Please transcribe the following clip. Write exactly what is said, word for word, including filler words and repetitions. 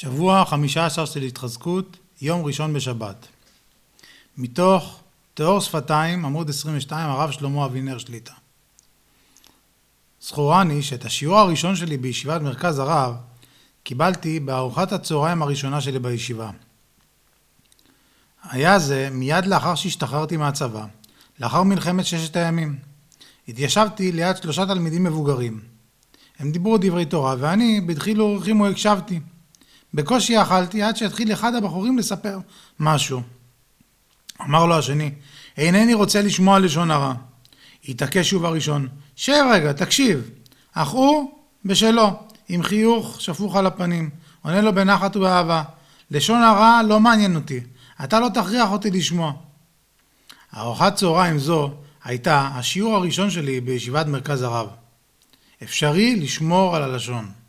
שבוע חמישה עשר של התחזקות, יום ראשון בשבת. מתוך תיאור שפתיים, עמוד עשרים ושתיים, הרב שלמה אבינר שליטה. זכורני שאת השיעור הראשון שלי בישיבת מרכז הרב קיבלתי בארוחת הצהריים הראשונה שלי בישיבה. היה זה מיד לאחר שהשתחררתי מהצבא, לאחר מלחמת ששת הימים. התיישבתי ליד שלושה תלמידים מבוגרים. הם דיברו דברי תורה ואני בדחילו ורחימו הקשבתי. בקושי אכלתי עד שהתחיל אחד הבחורים לספר משהו. אמר לו השני, אינני רוצה לשמוע לשון הרע. התעקש שוב הראשון, שב רגע, תקשיב. אך הוא בשלו, עם חיוך שפוך על הפנים, עונה לו בנחת ובאהבה, לשון הרע לא מעניין אותי, אתה לא תכריח אותי לשמוע. ארוחת צהריים זו הייתה השיעור הראשון שלי בישיבת מרכז הרב. אפשרי לשמור על הלשון.